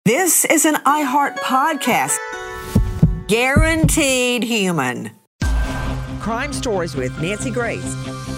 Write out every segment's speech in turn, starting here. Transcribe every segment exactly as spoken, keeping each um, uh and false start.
This is an iHeart podcast. Guaranteed human. Crime Stories with Nancy Grace.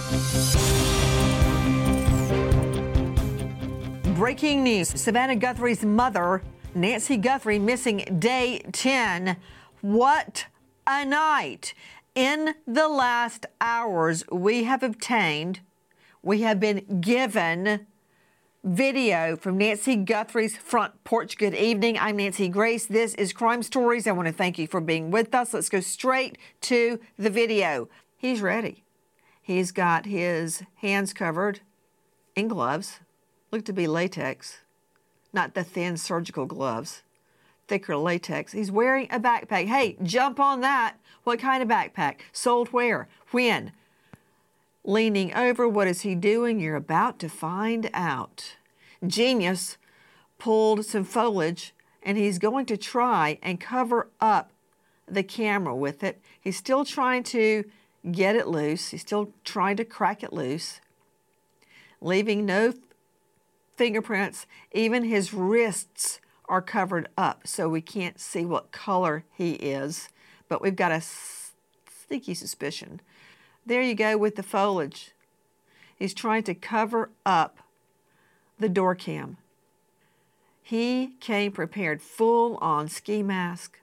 Breaking news. Savannah Guthrie's mother, Nancy Guthrie, missing day ten. What a night. In the last hours, we have obtained, we have been given video from Nancy Guthrie's front porch. Good evening. I'm Nancy Grace. This is Crime Stories. I want to thank you for being with us. Let's go straight to the video. He's ready. He's got his hands covered in gloves. Look to be latex, not the thin surgical gloves, thicker latex. He's wearing a backpack. Hey, jump on that. What kind of backpack? Sold where? When? Leaning over, what is he doing? You're about to find out. Genius pulled some foliage, and he's going to try and cover up the camera with it. He's still trying to get it loose. He's still trying to crack it loose, leaving no fingerprints. Even his wrists are covered up, so we can't see what color he is. But we've got a sneaky suspicion. There you go with the foliage. He's trying to cover up the door cam. He came prepared, full on ski mask,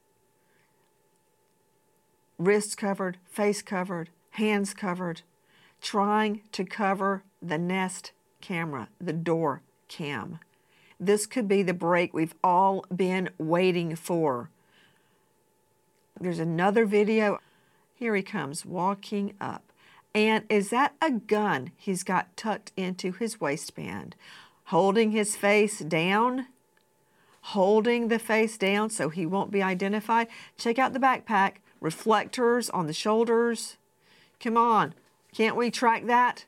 wrists covered, face covered, hands covered, trying to cover the Nest camera, the door cam. This could be the break we've all been waiting for. There's another video. Here he comes, walking up. And is that a gun he's got tucked into his waistband? Holding his face down? Holding the face down so he won't be identified? Check out the backpack. Reflectors on the shoulders. Come on, can't we track that?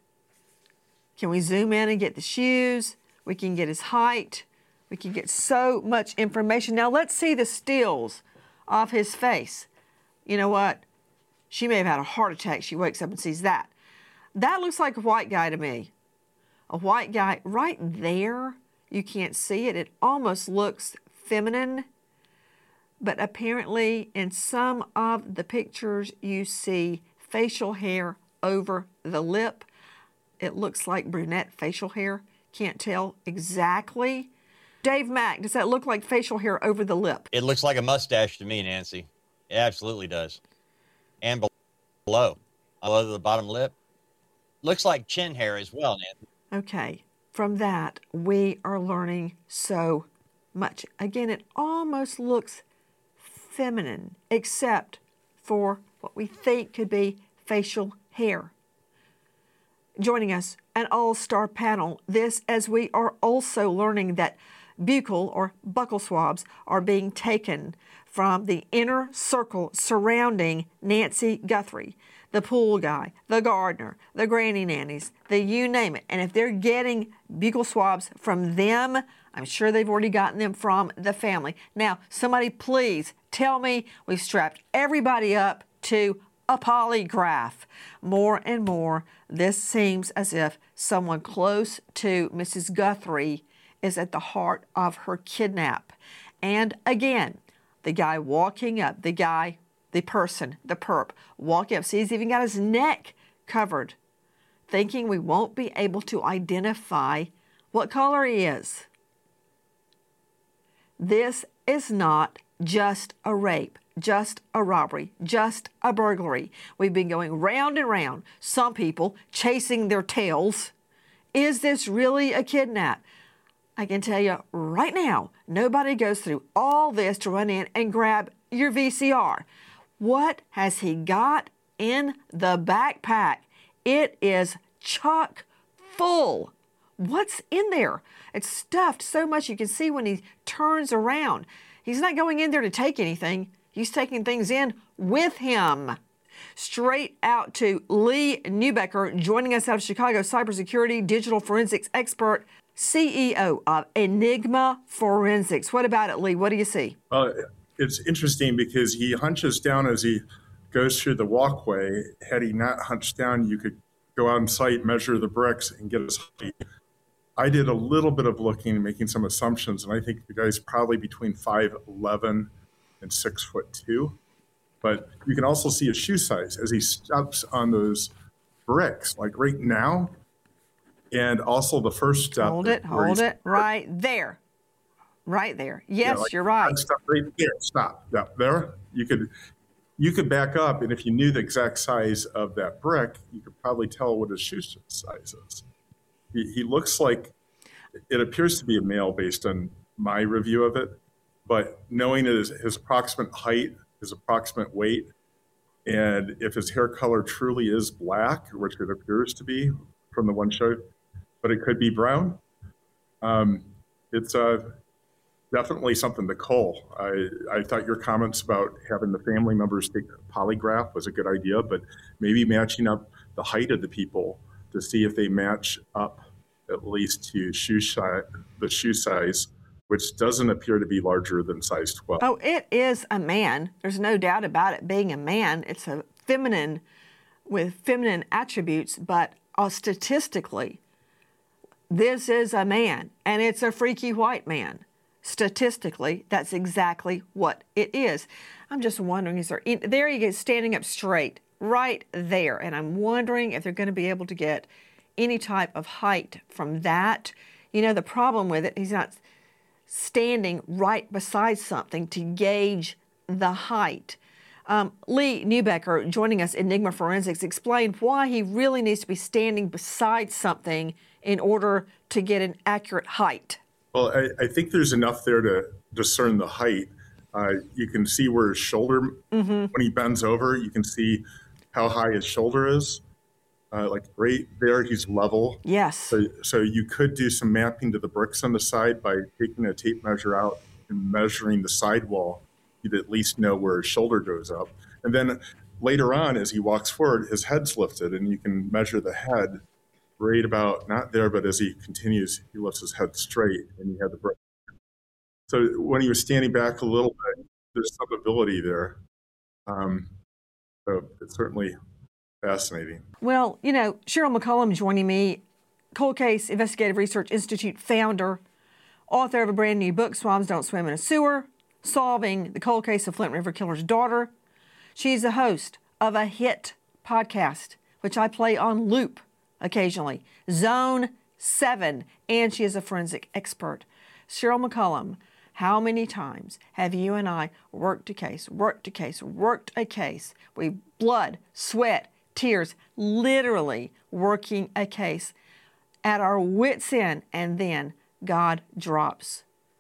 Can we zoom in and get the shoes? We can get his height. We can get so much information. Now let's see the stills of his face. You know what? She may have had a heart attack. She wakes up and sees that. That looks like a white guy to me. A white guy right there. You can't see it. It almost looks feminine. But apparently in some of the pictures you see facial hair over the lip. It looks like brunette facial hair. Can't tell exactly. Dave Mack, does that look like facial hair over the lip? It looks like a mustache to me, Nancy. It absolutely does. And below, below the bottom lip. Looks like chin hair as well, Nancy. Okay, from that, we are learning so much. Again, it almost looks feminine, except for what we think could be facial hair. Joining us, an all-star panel. This as we are also learning that buccal or buccal swabs are being taken from the inner circle surrounding Nancy Guthrie, the pool guy, the gardener, the granny nannies, the you name it. And if they're getting buccal swabs from them, I'm sure they've already gotten them from the family. Now, somebody please tell me we've strapped everybody up to a polygraph. More and more, this seems as if someone close to Missus Guthrie is at the heart of her kidnap. And again, the guy walking up, the guy, the person, the perp, walking up. See, he's even got his neck covered, thinking we won't be able to identify what color he is. This is not just a rape, just a robbery, just a burglary. We've been going round and round, some people chasing their tails. Is this really a kidnap? I can tell you right now, nobody goes through all this to run in and grab your V C R. What has he got in the backpack? It is chock full. What's in there? It's stuffed so much you can see when he turns around. He's not going in there to take anything. He's taking things in with him. Straight out to Lee Neubecker, joining us out of Chicago, cybersecurity, digital forensics expert, C E O of Enigma Forensics. What about it, Lee? What do you see? Uh, it's interesting because he hunches down as he goes through the walkway. Had he not hunched down, you could go on site, measure the bricks, and get his height. I did a little bit of looking and making some assumptions, and I think the guy's probably between five eleven and six foot two. But you can also see his shoe size as he steps on those bricks, like right now. And also the first step. Hold it, hold it, right there. Right there. Yes, yeah, like you're right. Stop right there. Stop. Yeah, there. You could you could back up, and if you knew the exact size of that brick, you could probably tell what his shoe size is. He, he looks like, it appears to be a male based on my review of it, but knowing his, his approximate height, his approximate weight, and if his hair color truly is black, which it appears to be from the one show, but it could be brown, um, it's uh, definitely something to cull. I, I thought your comments about having the family members take a polygraph was a good idea, but maybe matching up the height of the people to see if they match up at least to shoe size, the shoe size, which doesn't appear to be larger than size twelve. Oh, it is a man. There's no doubt about it being a man. It's a feminine with feminine attributes, but uh, statistically, this is a man, and it's a freaky white man. Statistically, that's exactly what it is. I'm just wondering, is there, there he is standing up straight, right there, and I'm wondering if they're going to be able to get any type of height from that. You know, the problem with it, he's not standing right beside something to gauge the height. Um, Lee Neubecker, joining us, Enigma Forensics, explained why he really needs to be standing beside something in order to get an accurate height. Well, I, I think there's enough there to discern the height. Uh, you can see where his shoulder, mm-hmm. when he bends over, you can see how high his shoulder is. Uh, like right there, he's level. Yes. So, so you could do some mapping to the bricks on the side by taking a tape measure out and measuring the sidewall. You'd at least know where his shoulder goes up. And then later on, as he walks forward, his head's lifted, and you can measure the head right about, not there, but as he continues, he lifts his head straight, and you have the brick. So when he was standing back a little bit, there's some ability there. Um, so it's certainly fascinating. Well, you know, Cheryl McCollum joining me, Cold Case Investigative Research Institute founder, author of a brand new book, Swabs Don't Swim in a Sewer, Solving the Cold Case of Flint River Killer's Daughter. She's the host of a hit podcast, which I play on loop occasionally, Zone seven, and she is a forensic expert. Cheryl McCollum, how many times have you and I worked a case, worked a case, worked a case? We blood, sweat, tears, literally working a case at our wits' end, and then God drops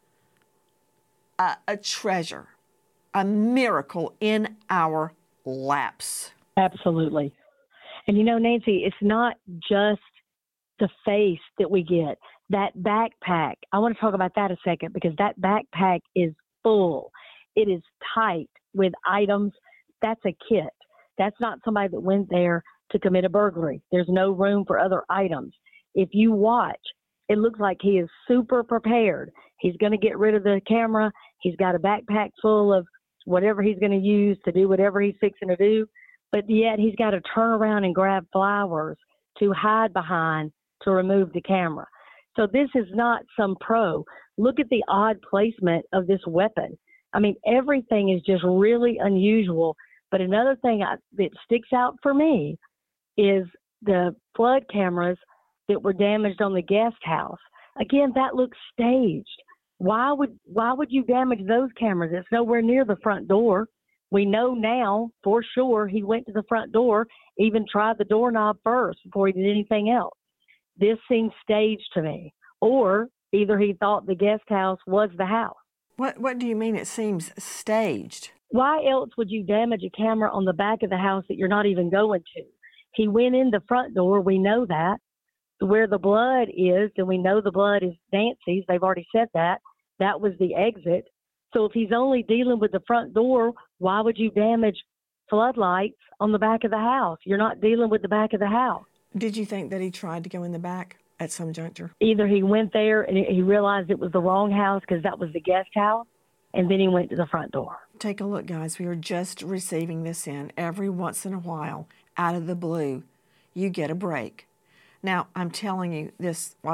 a, a treasure, a miracle in our laps. Absolutely. And you know, Nancy, it's not just the face that we get. That backpack, I want to talk about that a second, because that backpack is full. It is tight with items. That's a kit. That's not somebody that went there to commit a burglary. There's no room for other items. If you watch, it looks like he is super prepared. He's going to get rid of the camera. He's got a backpack full of whatever he's going to use to do whatever he's fixing to do. But yet he's got to turn around and grab flowers to hide behind to remove the camera. So this is not some pro. Look at the odd placement of this weapon. I mean, everything is just really unusual. But another thing I, that sticks out for me is the flood cameras that were damaged on the guest house. Again, that looks staged. Why would why would you damage those cameras? It's nowhere near the front door. We know now for sure he went to the front door, even tried the doorknob first before he did anything else. This seems staged to me. Or either he thought the guest house was the house. What What do you mean it seems staged? Why else would you damage a camera on the back of the house that you're not even going to? He went in the front door. We know that. Where the blood is, and we know the blood is Nancy's. They've already said that. That was the exit. So if he's only dealing with the front door, why would you damage floodlights on the back of the house? You're not dealing with the back of the house. Did you think that he tried to go in the back at some juncture? Either he went there and he realized it was the wrong house because that was the guest house, and then he went to the front door. Take a look, guys. We are just receiving this in. Every once in a while, out of the blue, you get a break. Now, I'm telling you, this wasn't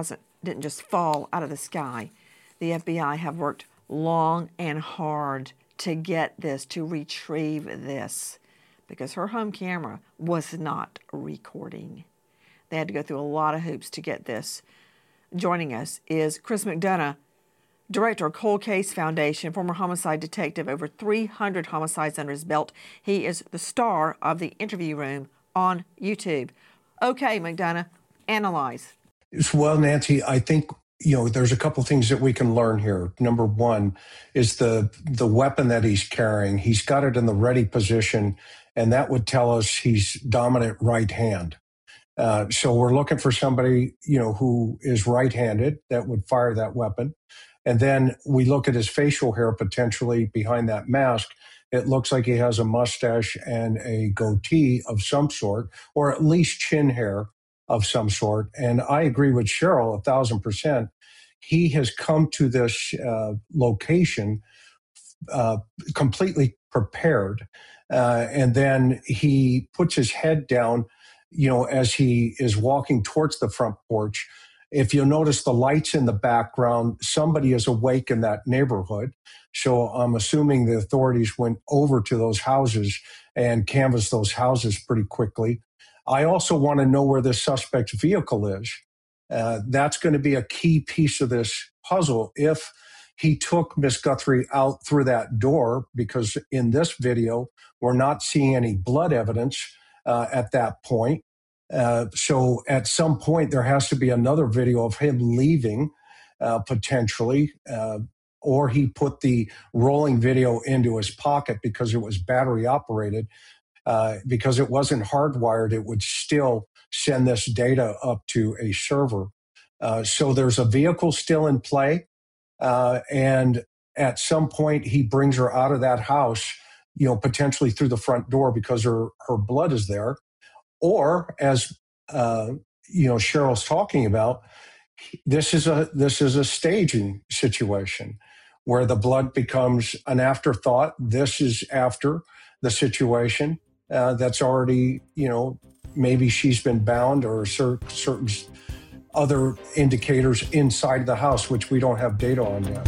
didn't just fall out of the sky. The F B I have worked long and hard to get this, to retrieve this, because her home camera was not recording. They had to go through a lot of hoops to get this. Joining us is Chris McDonough, Director of Cold Case Foundation, former homicide detective, over three hundred homicides under his belt. He is the star of The Interview Room on YouTube. Okay, McDonough, analyze. Well, Nancy, I think, you know, there's a couple things that we can learn here. Number one is the the weapon that he's carrying. He's got it in the ready position, and that would tell us he's dominant right hand. Uh, so we're looking for somebody, you know, who is right-handed that would fire that weapon. And then we look at his facial hair potentially behind that mask. It looks like he has a mustache and a goatee of some sort, or at least chin hair of some sort. And I agree with Cheryl a thousand percent. He has come to this uh, location uh, completely prepared. Uh, and then he puts his head down, you know, as he is walking towards the front porch. If you'll notice the lights in the background, somebody is awake in that neighborhood. So I'm assuming the authorities went over to those houses and canvassed those houses pretty quickly. I also want to know where the suspect's vehicle is. Uh, that's going to be a key piece of this puzzle. If he took Miss Guthrie out through that door, because in this video, we're not seeing any blood evidence uh, at that point. Uh, so at some point, there has to be another video of him leaving, uh, potentially, uh, or he put the rolling video into his pocket because it was battery operated. Uh, because it wasn't hardwired, it would still send this data up to a server. Uh, so there's a vehicle still in play. Uh, and at some point, he brings her out of that house, you know, potentially through the front door because her, her blood is there. Or, as uh, you know, Cheryl's talking about, this is a this is a staging situation where the blood becomes an afterthought. This is after the situation uh, that's already, you know, maybe she's been bound, or cer- certain other indicators inside the house, which we don't have data on yet.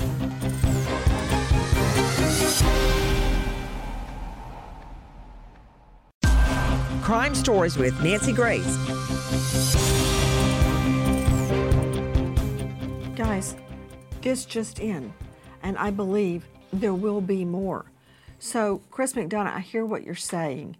Crime Stories with Nancy Grace. Guys, this just in, and I believe there will be more. So, Chris McDonough, I hear what you're saying.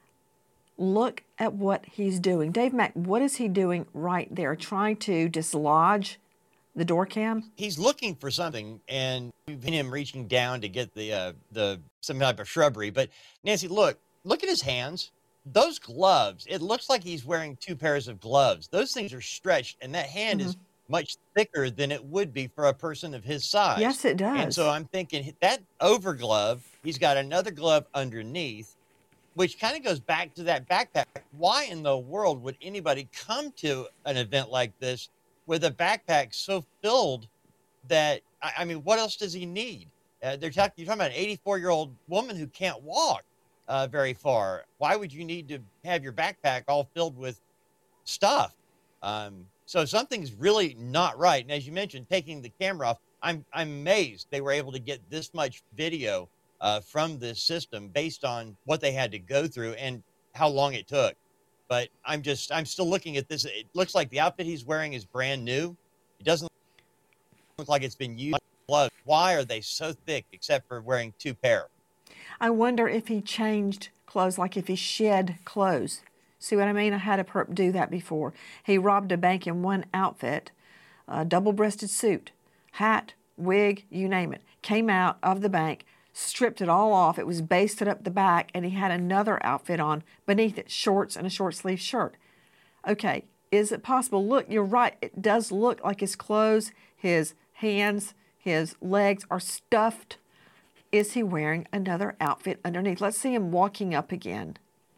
Look at what he's doing. Dave Mack, what is he doing right there? Trying to dislodge the door cam? He's looking for something, and we've seen him reaching down to get the uh, the some type of shrubbery. But Nancy, look, look at his hands. Those gloves, it looks like he's wearing two pairs of gloves. Those things are stretched, and that hand mm-hmm. is much thicker than it would be for a person of his size. Yes, it does. And so I'm thinking that over glove, he's got another glove underneath, which kind of goes back to that backpack. Why in the world would anybody come to an event like this with a backpack so filled that, I, I mean, what else does he need? Uh, they're talking, you're talking about an eighty-four-year-old woman who can't walk uh, very far. Why would you need to have your backpack all filled with stuff? Um, so something's really not right. And as you mentioned, taking the camera off, I'm, I'm amazed they were able to get this much video uh, from this system based on what they had to go through and how long it took. But I'm just, I'm still looking at this. It looks like the outfit he's wearing is brand new. It doesn't look like it's been used. Why are they so thick except for wearing two pair? I wonder if he changed clothes, like if he shed clothes. See what I mean? I had a perp do that before. He robbed a bank in one outfit, a double-breasted suit, hat, wig, you name it. Came out of the bank, stripped it all off. It was basted up the back, and he had another outfit on beneath it, shorts and a short-sleeve shirt. Okay, is it possible? Look, you're right. It does look like his clothes, his hands, his legs are stuffed. Is he wearing another outfit underneath? Let's see him walking up again.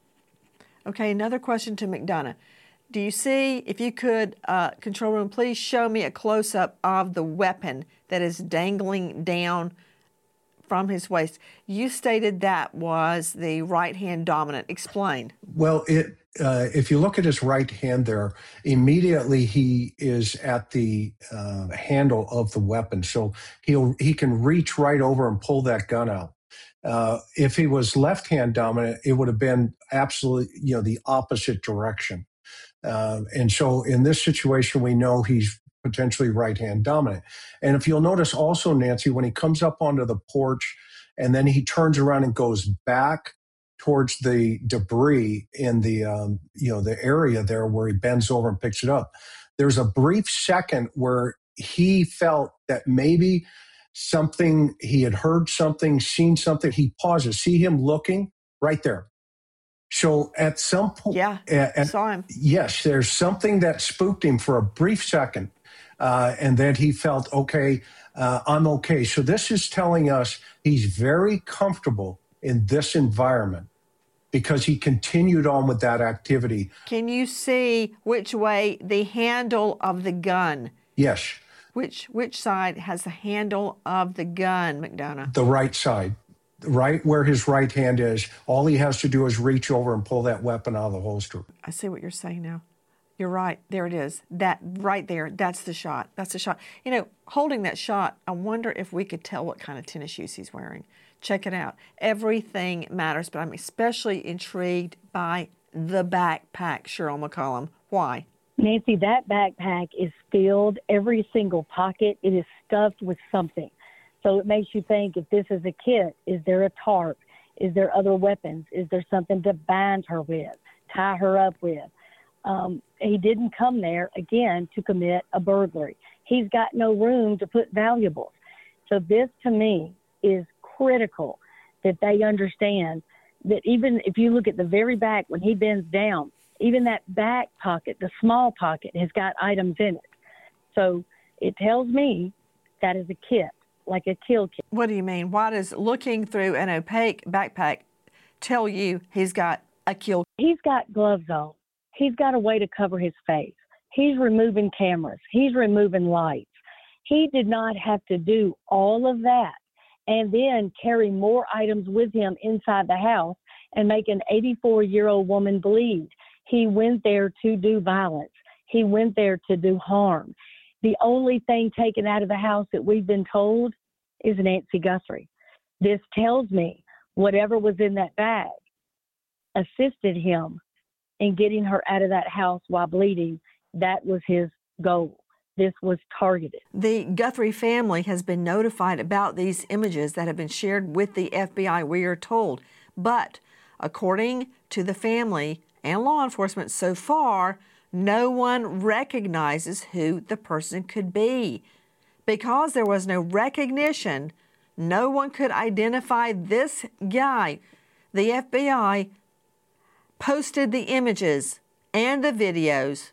Okay, another question to McDonough. Do you see, if you could, uh, control room, please show me a close-up of the weapon that is dangling down from his waist. You stated that was the right-hand dominant. Explain. Well, it uh, if you look at his right hand there, immediately he is at the uh, handle of the weapon. So he'll he can reach right over and pull that gun out. Uh, if he was left hand dominant, it would have been absolutely, you know, the opposite direction. Uh, and so in this situation, we know he's potentially right hand dominant. And if you'll notice also, Nancy, when he comes up onto the porch and then he turns around and goes back towards the debris in the, um, you know, the area there where he bends over and picks it up, there's a brief second where he felt that maybe something, he had heard something, seen something. He pauses, see him looking right there. So at some point, yeah, at, saw him. Yes, there's something that spooked him for a brief second. Uh, and then he felt, okay, uh, I'm okay. So this is telling us he's very comfortable in this environment because he continued on with that activity. Can you see which way the handle of the gun? Yes. Which which side has the handle of the gun, McDonough? The right side, right where his right hand is. All he has to do is reach over and pull that weapon out of the holster. I see what you're saying now. You're right. There it is. That right there, that's the shot. That's the shot. You know, holding that shot, I wonder if we could tell what kind of tennis shoes he's wearing. Check it out. Everything matters, but I'm especially intrigued by the backpack, Cheryl McCollum. Why? Nancy, that backpack is filled, every single pocket. It is stuffed with something. So it makes you think, if this is a kit, is there a tarp? Is there other weapons? Is there something to bind her with, tie her up with? Um, he didn't come there, again, to commit a burglary. He's got no room to put valuables. So this, to me, is critical that they understand that even if you look at the very back, when he bends down, even that back pocket, the small pocket, has got items in it. So it tells me that is a kit, like a kill kit. What do you mean? Why does looking through an opaque backpack tell you he's got a kill kit? He's got gloves on. He's got a way to cover his face. He's removing cameras. He's removing lights. He did not have to do all of that and then carry more items with him inside the house and make an eighty-four-year-old woman bleed. He went there to do violence. He went there to do harm. The only thing taken out of the house that we've been told is Nancy Guthrie. This tells me whatever was in that bag assisted him in getting her out of that house while bleeding. That was his goal. This was targeted. The Guthrie family has been notified about these images that have been shared with the F B I, we are told. But according to the family and law enforcement so far, no one recognizes who the person could be. Because there was no recognition, no one could identify this guy. The F B I posted the images and the videos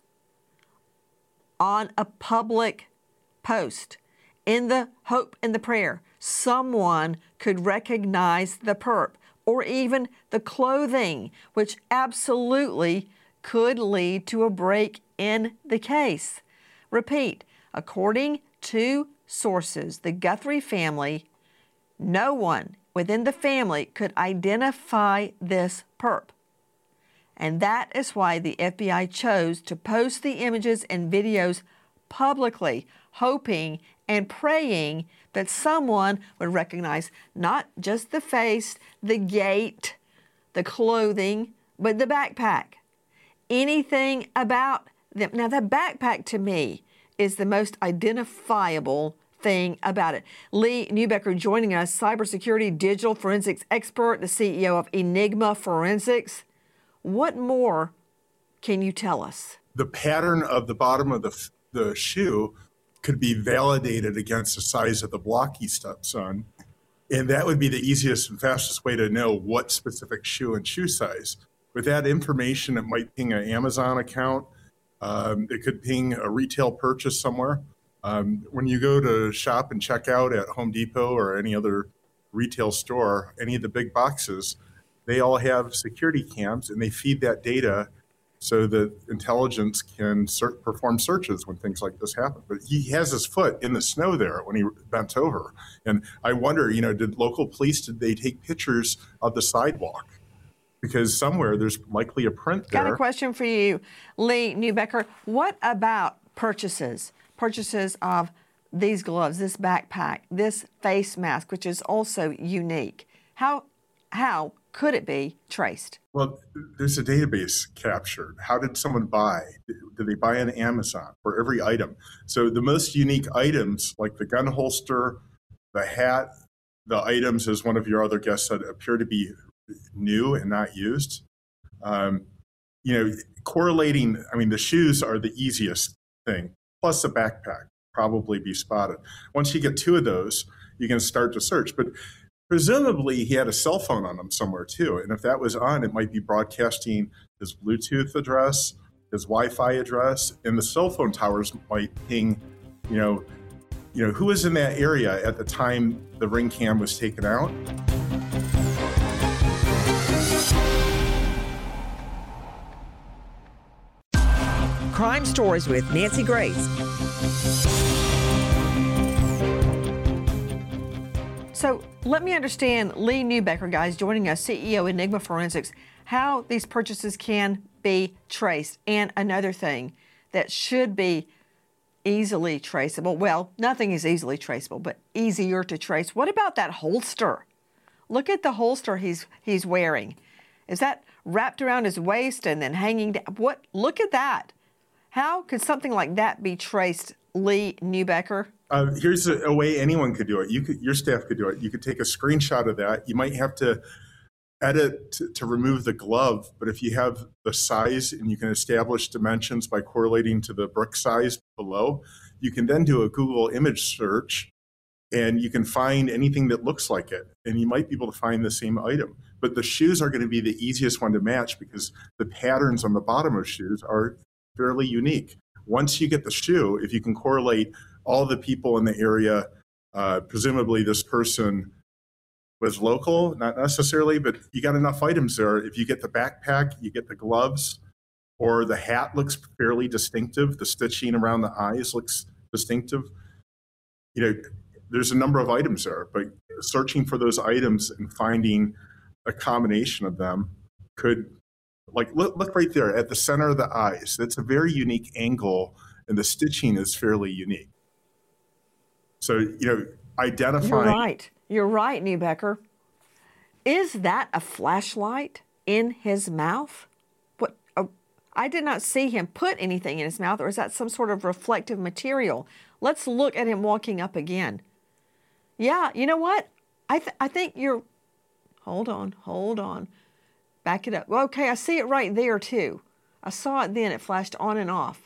on a public post in the hope and the prayer someone could recognize the perp or even the clothing, which absolutely could lead to a break in the case. Repeat, according to sources, the Guthrie family, no one within the family could identify this perp. And that is why the F B I chose to post the images and videos publicly, hoping and praying that someone would recognize not just the face, the gait, the clothing, but the backpack. Anything about them. Now, that backpack to me is the most identifiable thing about it. Lee Neubecker joining us, cybersecurity digital forensics expert, the C E O of Enigma Forensics. What more can you tell us? The pattern of the bottom of the, the shoe could be validated against the size of the block he steps on. And that would be the easiest and fastest way to know what specific shoe and shoe size. With that information, it might ping an Amazon account. Um, it could ping a retail purchase somewhere. Um, when you go to shop and check out at Home Depot or any other retail store, any of the big boxes, they all have security cams and they feed that data so that intelligence can ser- perform searches when things like this happen. But he has his foot in the snow there when he bent over. And I wonder, you know, did local police, did they take pictures of the sidewalk? because somewhere there's likely a print there. Got a question for you, Lee Neubecker. What about purchases? Purchases of these gloves, this backpack, this face mask, which is also unique. How how could it be traced? Well, there's a database captured. How did someone buy? Did they buy on Amazon for every item? So the most unique items, like the gun holster, the hat, the items, as one of your other guests said, appear to be new and not used. Um, you know, correlating, I mean, the shoes are the easiest thing, plus the backpack probably be spotted. Once you get two of those, you can start to search. But presumably he had a cell phone on him somewhere too. And if that was on, it might be broadcasting his Bluetooth address, his Wi-Fi address, and the cell phone towers might ping, you know, you know, who was in that area at the time the ring cam was taken out. Crime Stories with Nancy Grace. So let me understand, Lee Neubecker, guys, joining us, C E O Enigma Forensics, how these purchases can be traced. And another thing that should be easily traceable. Well, nothing is easily traceable, but easier to trace. What about that holster? Look at the holster he's he's wearing. Is that wrapped around his waist and then hanging down? What? Look at that. How could something like that be traced, Lee Neubecker? Uh, here's a, a way anyone could do it. You could, your staff could do it. You could take a screenshot of that. You might have to edit to, to remove the glove, but if you have the size and you can establish dimensions by correlating to the brick size below, you can then do a Google image search and you can find anything that looks like it. And you might be able to find the same item. But the shoes are going to be the easiest one to match because the patterns on the bottom of shoes are fairly unique. Once you get the shoe, if you can correlate all the people in the area, uh, presumably this person was local, not necessarily, but you got enough items there. If you get the backpack, you get the gloves, or the hat looks fairly distinctive. The stitching around the eyes looks distinctive. You know, there's a number of items there, but searching for those items and finding a combination of them could, like, look, look right there at the center of the eyes. That's a very unique angle, and the stitching is fairly unique. So, you know, identifying. You're right. You're right, Neubecker. Is that a flashlight in his mouth? What? Uh, I did not see him put anything in his mouth, or is that some sort of reflective material? Let's look at him walking up again. Yeah, you know what? I th- I think you're. Hold on, hold on. Back it up. Well, okay, I see it right there too. I saw it then. It flashed on and off.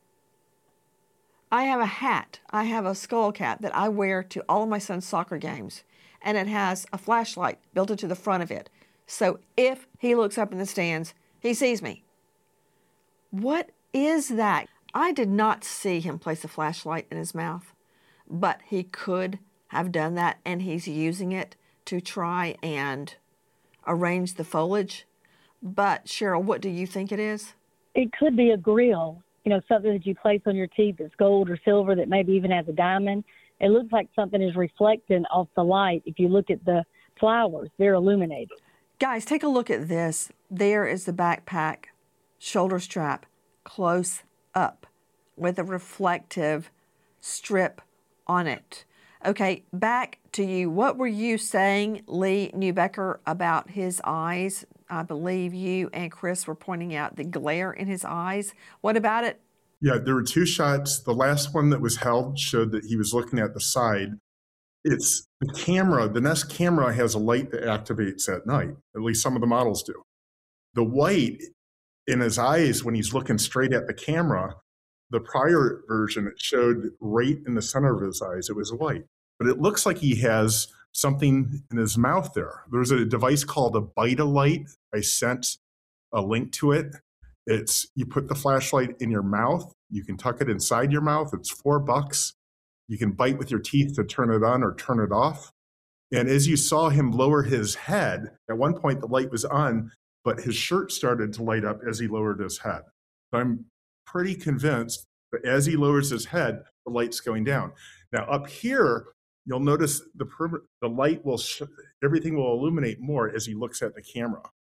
I have a hat. I have a skull cap that I wear to all of my son's soccer games, and it has a flashlight built into the front of it. So if he looks up in the stands, he sees me. What is that? I did not see him place a flashlight in his mouth, but he could have done that, and he's using it to try and arrange the foliage. But Cheryl, what do you think it is? It could be a grill, you know, something that you place on your teeth that's gold or silver that maybe even has a diamond. It looks like something is reflecting off the light. If you look at the flowers, they're illuminated. Guys, take a look at this. There is the backpack, shoulder strap, close up with a reflective strip on it. Okay, back to you. What were you saying, Lee Neubecker, about his eyes? I believe you and Chris were pointing out the glare in his eyes. What about it? Yeah, there were two shots. The last one that was held showed that he was looking at the side. It's the camera. The Nest camera has a light that activates at night. At least some of the models do. The white in his eyes when he's looking straight at the camera, the prior version, it showed right in the center of his eyes. It was white. But it looks like he has something in his mouth there. There's a device called a Bite-A-Light. I sent a link to it. It's, you put the flashlight in your mouth. You can tuck it inside your mouth. It's four bucks. You can bite with your teeth to turn it on or turn it off. And as you saw him lower his head, at one point the light was on, but his shirt started to light up as he lowered his head. So I'm pretty convinced that as he lowers his head, the light's going down. Now up here, you'll notice the the light will, sh- everything will illuminate more as he looks at the camera.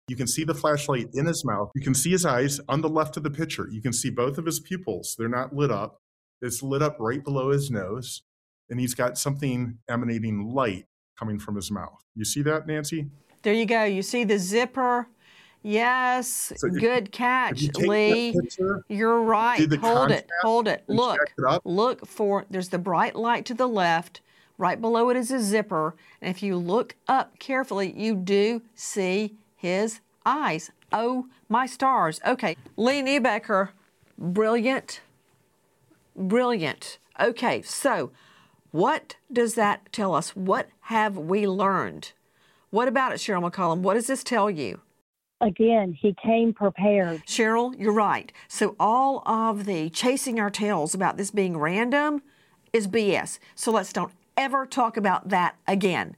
You can see the flashlight in his mouth. You can see his eyes on the left of the picture. You can see both of his pupils. They're not lit up. It's lit up right below his nose, and he's got something emanating light coming from his mouth. You see that, Nancy? There you go. You see the zipper. Yes, So if- good if catch, you take that Lee. picture, You're right. do the Hold it. contrast Hold it. and Look. check it up. Look for, there's the bright light to the left. Right below it is a zipper. And if you look up carefully, you do see his eyes. Oh, my stars. Okay. Lee Niebecker, brilliant. Brilliant. Okay, so what does that tell us? What have we learned? What about it, Cheryl McCollum? What does this tell you? Again, he came prepared. Cheryl, you're right. So all of the chasing our tails about this being random is B S. So let's don't ever talk about that again.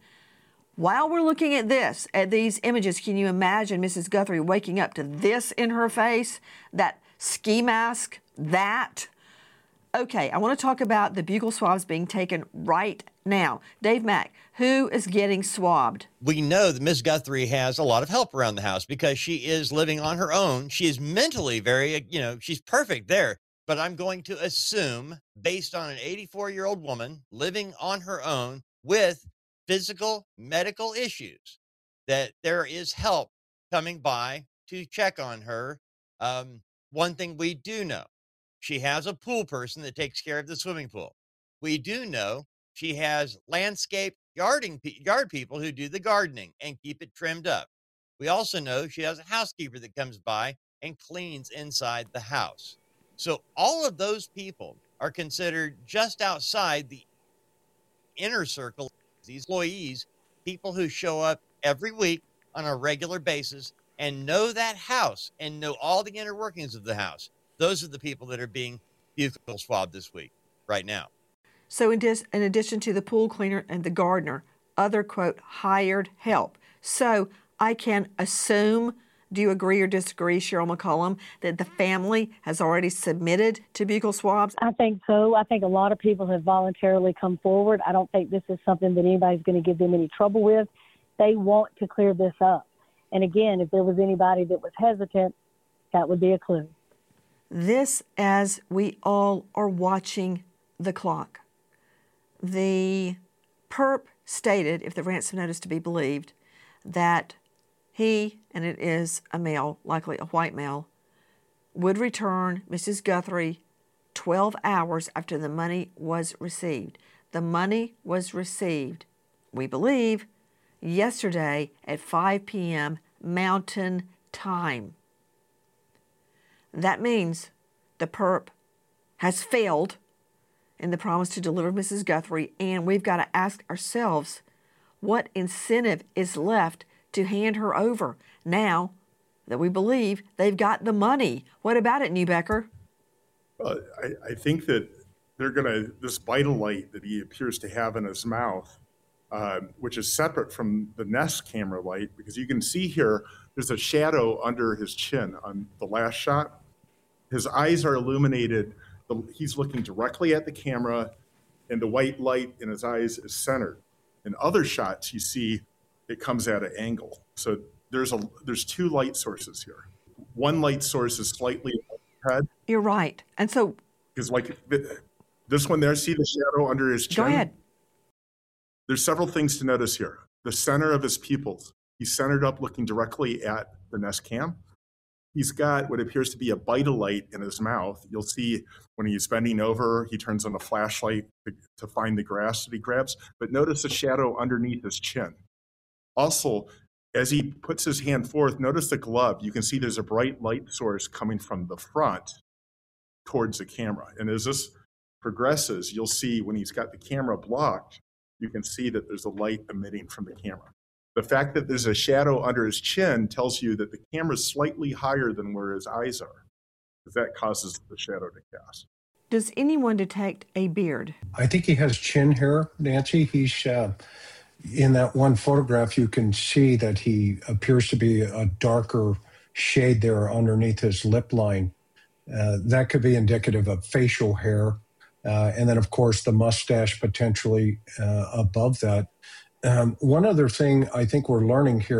While we're looking at this, at these images, can you imagine Missus Guthrie waking up to this in her face? That ski mask? That? Okay, I want to talk about the buccal swabs being taken right now. Dave Mack, who is getting swabbed? We know that Miss Guthrie has a lot of help around the house because she is living on her own. She is mentally very, you know, she's perfect there. But I'm going to assume, based on an eighty-four-year-old woman living on her own with physical medical issues, that there is help coming by to check on her. Um, one thing we do know, she has a pool person that takes care of the swimming pool. We do know she has landscape yarding yard people who do the gardening and keep it trimmed up. We also know she has a housekeeper that comes by and cleans inside the house. So all of those people are considered just outside the inner circle. These employees, people who show up every week on a regular basis and know that house and know all the inner workings of the house. Those are the people that are being buccal swabbed this week, right now. So in, dis- in addition to the pool cleaner and the gardener, other, quote, hired help. So I can assume, do you agree or disagree, Cheryl McCollum, that the family has already submitted to buccal swabs? I think so. I think a lot of people have voluntarily come forward. I don't think this is something that anybody's going to give them any trouble with. They want to clear this up. And again, if there was anybody that was hesitant, that would be a clue. This, as we all are watching the clock. The perp stated, if the ransom notice to be believed, that he, and it is a male, likely a white male, would return Missus Guthrie twelve hours after the money was received. The money was received, we believe, yesterday at five p.m. Mountain Time. That means the perp has failed in the promise to deliver Missus Guthrie, and we've got to ask ourselves, what incentive is left to hand her over now that we believe they've got the money? What about it, Niebecker? Well, I, I think that they're going to, this Vitalite that he appears to have in his mouth, uh, which is separate from the Nest camera light, because you can see here, there's a shadow under his chin on the last shot. His eyes are illuminated. The, he's looking directly at the camera, and the white light in his eyes is centered. In other shots, you see it comes at an angle. So there's a there's two light sources here. One light source is slightly ahead. You're right. And so, Because like this one there, see the shadow under his chin? go ahead. There's several things to notice here. The center of his pupils. He's centered up looking directly at the Nest Cam. He's got what appears to be a Vitalite in his mouth. You'll see when he's bending over, he turns on a flashlight to, to find the grass that he grabs. But notice the shadow underneath his chin. Also, as he puts his hand forth, notice the glove. You can see there's a bright light source coming from the front towards the camera. And as this progresses, you'll see when he's got the camera blocked, you can see that there's a light emitting from the camera. The fact that there's a shadow under his chin tells you that the camera's slightly higher than where his eyes are, because that causes the shadow to cast. Does anyone detect a beard? I think he has chin hair, Nancy. He's uh, in that one photograph, you can see that he appears to be a darker shade there underneath his lip line. Uh, that could be indicative of facial hair. Uh, and then, of course, the mustache potentially uh, above that. Um, one other thing I think we're learning here,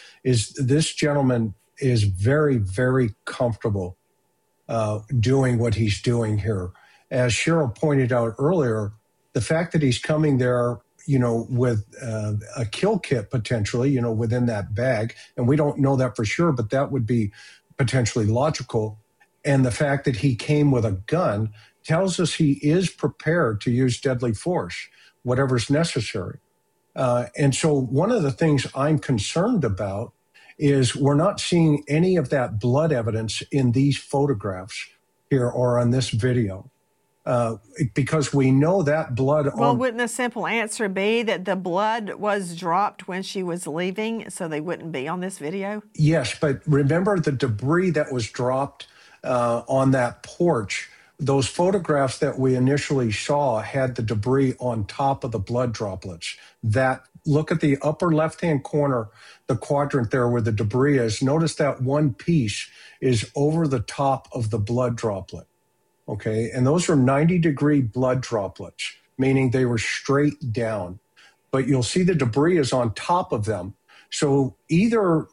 is this gentleman is very, very comfortable uh, doing what he's doing here. As Cheryl pointed out earlier, the fact that he's coming there, you know, with uh, a kill kit potentially, you know, within that bag, and we don't know that for sure, but that would be potentially logical. And the fact that he came with a gun tells us he is prepared to use deadly force, whatever's necessary. Uh, and so one of the things I'm concerned about is we're not seeing any of that blood evidence in these photographs here or on this video. Uh, because we know that blood well, on... wouldn't the simple answer be that the blood was dropped when she was leaving, so they wouldn't be on this video? Yes, but remember the debris that was dropped uh, on that porch. Those photographs that we initially saw had the debris on top of the blood droplets. That, look at the upper left-hand corner, the quadrant there where the debris is. Notice that one piece is over the top of the blood droplet. Okay, and those are ninety degree blood droplets, meaning they were straight down. But you'll see the debris is on top of them. So either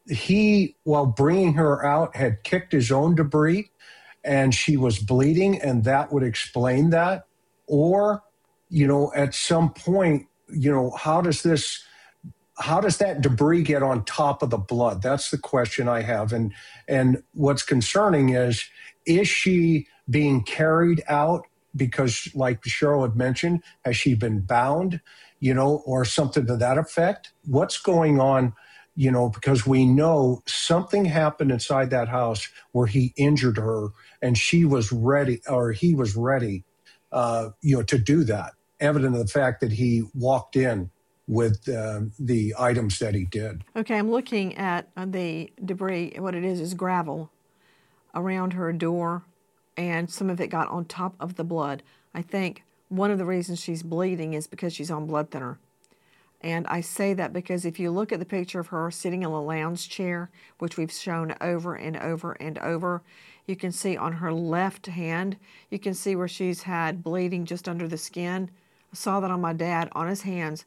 he, while bringing her out, had kicked his own debris and she was bleeding, and that would explain that. Or, you know, at some point, you know, how does this, how does that debris get on top of the blood? That's the question I have. And, and what's concerning is, is she being carried out because, like Cheryl had mentioned, has she been bound, you know, or something to that effect? What's going on, you know, because we know something happened inside that house where he injured her and she was ready, or he was ready, uh, you know, to do that, evident of the fact that he walked in with uh, the items that he did. Okay, I'm looking at uh, the debris. What it is is gravel around her door, and some of it got on top of the blood. I think one of the reasons she's bleeding is because she's on blood thinner. And I say that because if you look at the picture of her sitting in a lounge chair, which we've shown over and over and over, you can see on her left hand, you can see where she's had bleeding just under the skin. I saw that on my dad, on his hands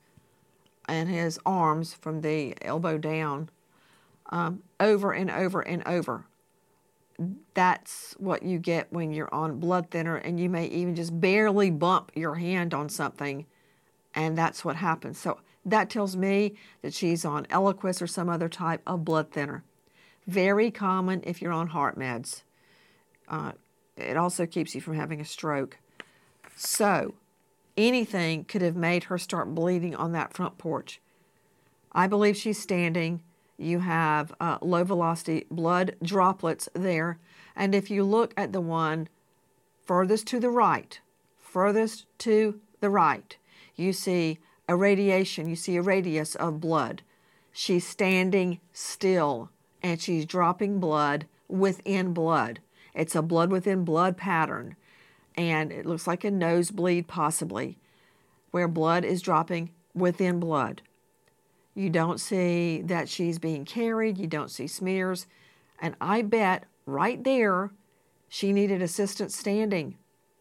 and his arms from the elbow down, um, over and over and over. That's what you get when you're on blood thinner, and you may even just barely bump your hand on something, and that's what happens. So that tells me that she's on Eliquis or some other type of blood thinner. Very common if you're on heart meds. Uh, it also keeps you from having a stroke. So anything could have made her start bleeding on that front porch. I believe she's standing. You have uh, low velocity blood droplets there. And if you look at the one furthest to the right, furthest to the right, you see a radiation, you see a radius of blood. She's standing still and she's dropping blood within blood. It's a blood within blood pattern. And it looks like a nosebleed possibly, where blood is dropping within blood. You don't see that she's being carried. You don't see smears. And I bet right there she needed assistance standing.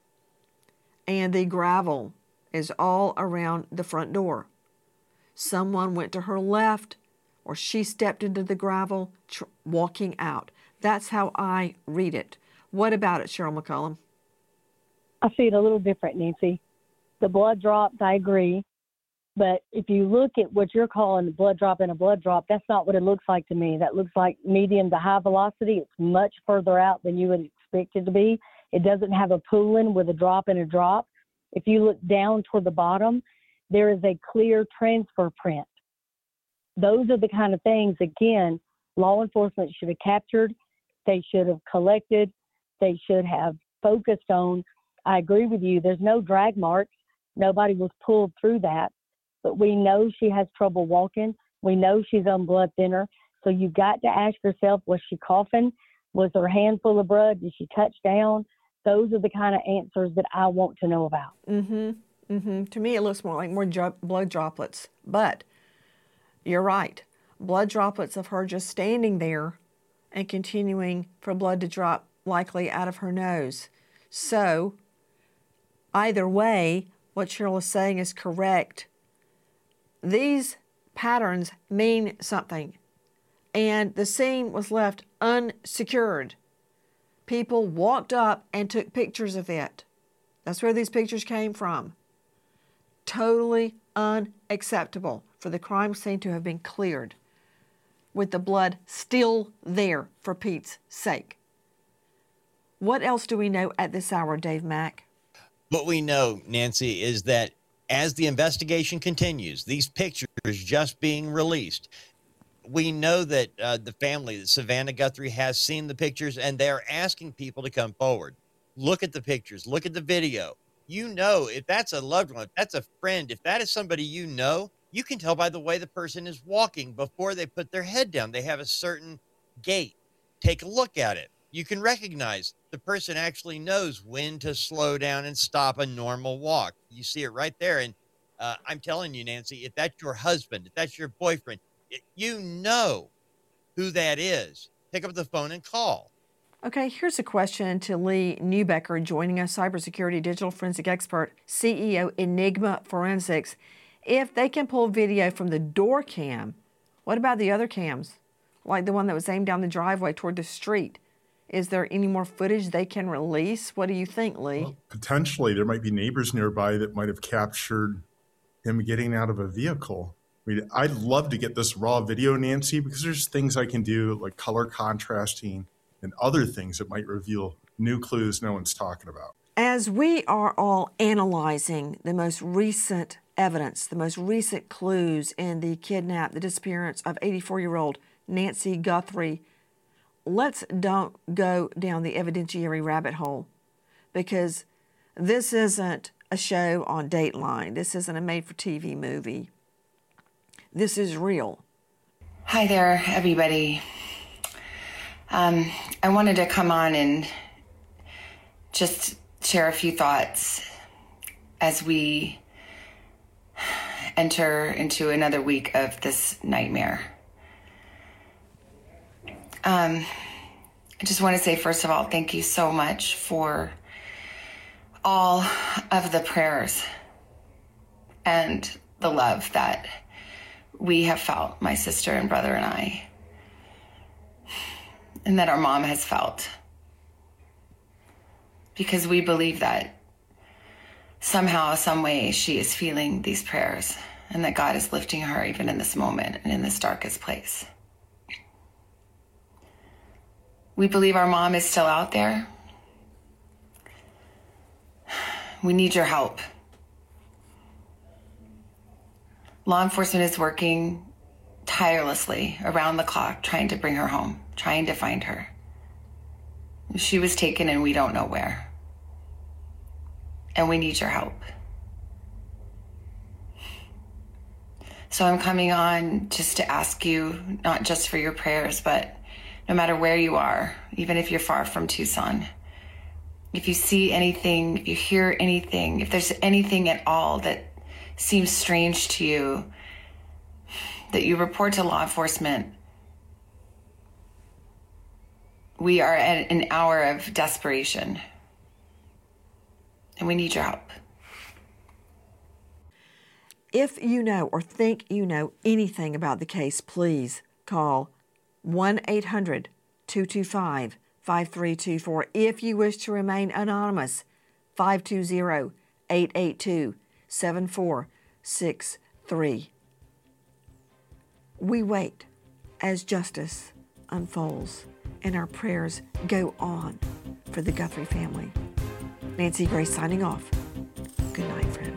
And the gravel is all around the front door. Someone went to her left, or she stepped into the gravel tr- walking out. That's how I read it. What about it, Cheryl McCollum? I see it a little different, Nancy. The blood drops, I agree. But if you look at what you're calling a blood drop and a blood drop, that's not what it looks like to me. That looks like medium to high velocity. It's much further out than you would expect it to be. It doesn't have a pooling with a drop and a drop. If you look down toward the bottom, there is a clear transfer print. Those are the kind of things, again, law enforcement should have captured. They should have collected. They should have focused on. I agree with you. There's no drag marks. Nobody was pulled through that. But we know she has trouble walking. We know she's on blood thinner. So you've got to ask yourself, was she coughing? Was her hand full of blood? Did she touch down? Those are the kind of answers that I want to know about. Mm-hmm. Mm-hmm. To me, it looks more like more dro- blood droplets. But you're right. Blood droplets of her just standing there and continuing for blood to drop likely out of her nose. So either way, what Cheryl is saying is correct. These patterns mean something. and the scene was left unsecured. People walked up and took pictures of it. That's where these pictures came from. Totally unacceptable for the crime scene to have been cleared with the blood still there, for Pete's sake. What else do we know at this hour, Dave Mack? What we know, Nancy, is that as the investigation continues, these pictures just being released, we know that uh, the family, that Savannah Guthrie, has seen the pictures, and they're asking people to come forward. Look at the pictures. Look at the video. You know, if that's a loved one, if that's a friend, if that is somebody you know, you can tell by the way the person is walking before they put their head down. They have a certain gait. Take a look at it. You can recognize the person actually knows when to slow down and stop a normal walk. You see it right there. And uh, I'm telling you, Nancy, if that's your husband, if that's your boyfriend, it, you know who that is. Pick up the phone and call. Okay, here's a question to Lee Neubecker, joining us, cybersecurity digital forensic expert, C E O, Enigma Forensics. If they can pull video from the door cam, what about the other cams, like the one that was aimed down the driveway toward the street? Is there any more footage they can release? What do you think, Lee? Well, potentially, there might be neighbors nearby that might have captured him getting out of a vehicle. I mean, I'd love to get this raw video, Nancy, because there's things I can do like color contrasting and other things that might reveal new clues no one's talking about. As we are all analyzing the most recent evidence, the most recent clues in the kidnap, the disappearance of eighty-four-year-old Nancy Guthrie, let's don't go down the evidentiary rabbit hole, because this isn't a show on Dateline. This isn't a made-for-T V movie. This is real. Hi there, everybody. Um, I wanted to come on and just share a few thoughts as we enter into another week of this nightmare. Um, I just want to say, first of all, thank you so much for all of the prayers and the love that we have felt, my sister and brother and I, and that our mom has felt. Because we believe that somehow, some way, she is feeling these prayers, and that God is lifting her even in this moment and in this darkest place. We believe our mom is still out there. We need your help. Law enforcement is working tirelessly around the clock trying to bring her home, trying to find her. She was taken and we don't know where. And we need your help. So I'm coming on just to ask you, not just for your prayers, but no matter where you are, even if you're far from Tucson, if you see anything, if you hear anything, if there's anything at all that seems strange to you, that you report to law enforcement. We are at an hour of desperation, and we need your help. If you know or think you know anything about the case, please call one eight hundred, two two five, five three two four. If you wish to remain anonymous, five two zero, eight eight two, seven four six three. We wait as justice unfolds and our prayers go on for the Guthrie family. Nancy Grace signing off. Good night, friend.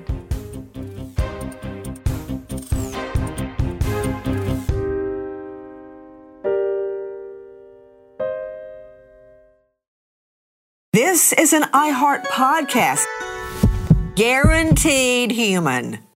This is an iHeart podcast. Guaranteed human.